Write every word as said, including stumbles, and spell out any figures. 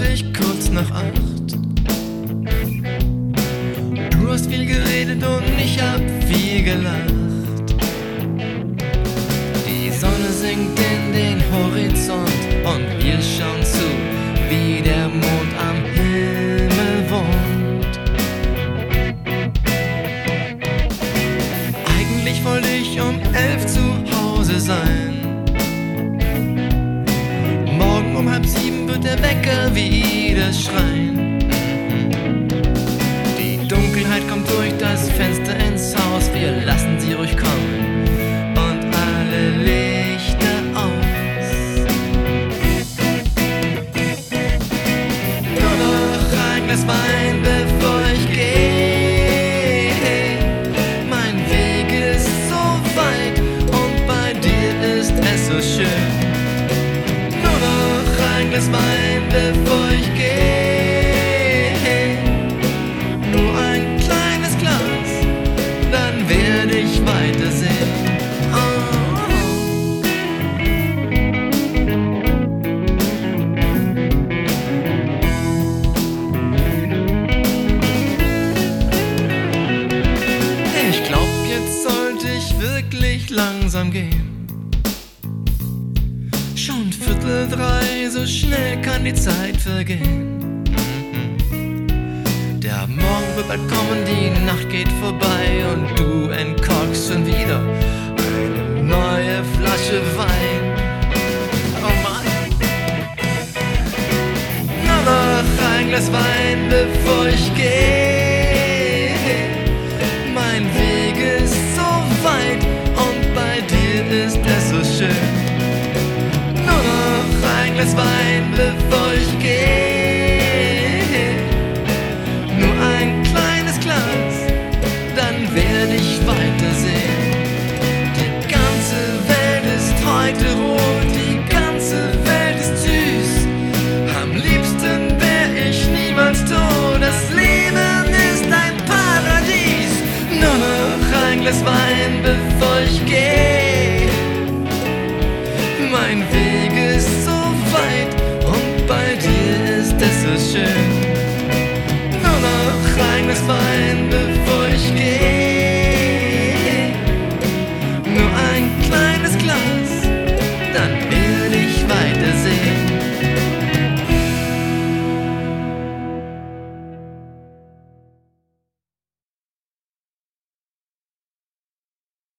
ich kurz nach acht. Du hast viel geredet und ich hab viel gelacht. Die Sonne sinkt in den Horizont und wir schauen zu, wie der Mond am Himmel wohnt. Eigentlich wollte ich um elf zu Hause sein. Morgen um halb sieben wird der Wecker wieder schreien. Die Dunkelheit kommt durch das Fenster ins Haus, wir lassen sie ruhig kommen und alle Lichter aus. Nur noch ein Glas Wein, bevor ich gehe. Mein Weg ist so weit und bei dir ist es so schön. Nur noch ein Glas Wein, bevor ich gehe. Nur ein kleines Glas, dann werde ich weitersehen. Oh. Ich glaub, jetzt sollte ich wirklich langsam gehen. Schon Viertel drei, so schnell kann die Zeit vergehen. Der Morgen wird bald kommen, die Nacht geht vorbei und du entkorkst schon wieder eine neue Flasche Wein. Oh Mann. Nur noch ein Glas Wein, bevor ich gehe. Mein Weg ist so weit und bei dir ist es so schön. Nur noch ein Glas Wein, bevor